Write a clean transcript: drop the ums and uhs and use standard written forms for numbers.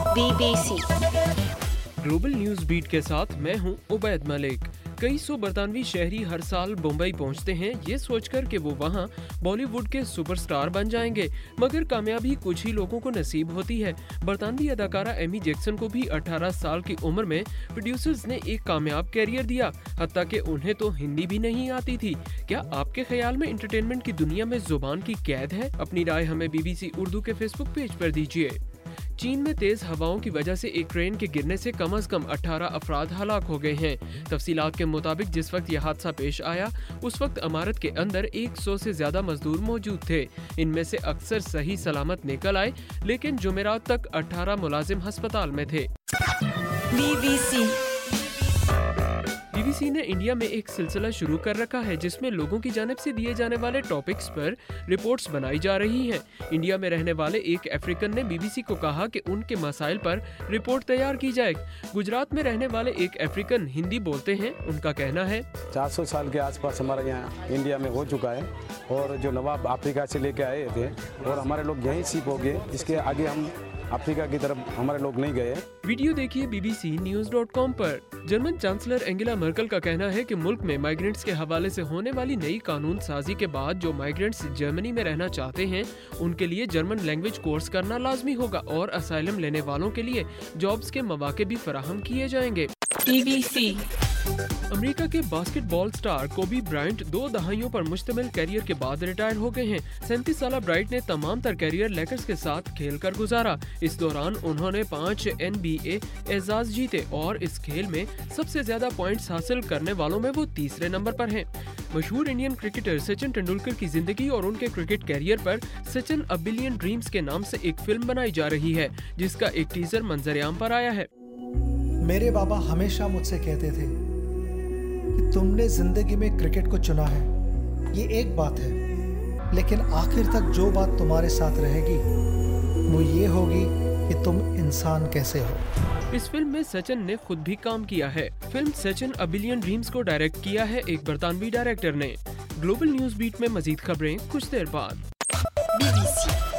BBC global news beat के साथ मैं हूं उबैद मलिक। कई सौ बरतानवी शहरी हर साल मुंबई पहुंचते हैं ये सोचकर कि वो वहां बॉलीवुड के सुपरस्टार बन जाएंगे, मगर कामयाबी कुछ ही लोगों को नसीब होती है। बरतानवी अदाकारा एमी जैक्सन को भी 18 साल की उम्र में प्रोड्यूसर्स ने एक कामयाब कैरियर दिया, हत्ता कि उन्हें तो हिंदी भी नहीं आती थी। क्या आपके ख्याल में एंटरटेनमेंट की दुनिया में जुबान की कैद है? अपनी राय हमें BBC उर्दू के फेसबुक पेज पर दीजिए। चीन में तेज हवाओं की वजह से एक ट्रेन के गिरने से कम से कम 18 अफराद हलाक हो गए हैं। तफसीलात के मुताबिक जिस वक्त यह हादसा पेश आया उस वक्त इमारत के अंदर 100 से ज्यादा मजदूर मौजूद थे। इनमें से अक्सर सही सलामत निकल आए, लेकिन जुमेरात तक 18 मुलाजिम अस्पताल में थे। BBC ने इंडिया में एक सिलसिला शुरू कर रखा है जिसमें लोगों की जानिब से दिए जाने वाले टॉपिक्स पर रिपोर्ट्स बनाई जा रही हैं। इंडिया में रहने वाले एक अफ्रीकन ने BBC को कहा कि उनके मसाइल पर रिपोर्ट तैयार की जाए। गुजरात में रहने वाले एक अफ्रीकन हिंदी बोलते हैं। उनका कहना है 400 साल के आसपास हमारे यहाँ इंडिया में हो चुका है और जो नवाब अफ्रीका से लेके आए थे और हमारे लोग यहीं शिप हो गए। इसके आगे हम अफ्रीका की तरफ हमारे लोग नहीं गए। वीडियो देखिए bbcnews.com पर। जर्मन चांसलर एंगेला मर्केल का कहना है कि मुल्क में माइग्रेंट्स के हवाले से होने वाली नई कानून साजी के बाद जो माइग्रेंट्स जर्मनी में रहना चाहते हैं उनके लिए जर्मन लैंग्वेज कोर्स करना लाजमी होगा और असाइलम लेने वालों के लिए जॉब्स के मौके भी फराहम किए जाएंगे। BBC अमेरिका के बास्केटबॉल स्टार कोबी ब्रायंट 2 दहाइयों पर मुश्तमिल कैरियर के बाद रिटायर हो गए हैं। 37 साल ब्रायंट ने तमाम तर कैरियर लेकर्स के साथ खेलकर गुजारा। इस दौरान उन्होंने 5 NBA एजाज जीते और इस खेल में सबसे ज्यादा पॉइंट्स हासिल करने वालों में वो तीसरे नंबर पर हैं। मशहूर इंडियन क्रिकेटर सचिन तेंदुलकर की जिंदगी और उनके क्रिकेट कैरियर पर सचिन अ बिलियन ड्रीम्स के नाम से एक फिल्म बनाई जा रही है, जिसका एक टीजर मंजर-ए-आम पर आया है। मेरे बाबा हमेशा मुझसे कहते थे कि तुमने जिंदगी में क्रिकेट को चुना है, ये एक बात है, लेकिन आखिर तक जो बात तुम्हारे साथ रहेगी वो ये होगी कि तुम इंसान कैसे हो। इस फिल्म में सचिन ने खुद भी काम किया है। Film Sachin a billion dreams को डायरेक्ट किया है एक बरतानवी डायरेक्टर ने। ग्लोबल न्यूज बीट में मजीद खबरें कुछ देर बाद। BBC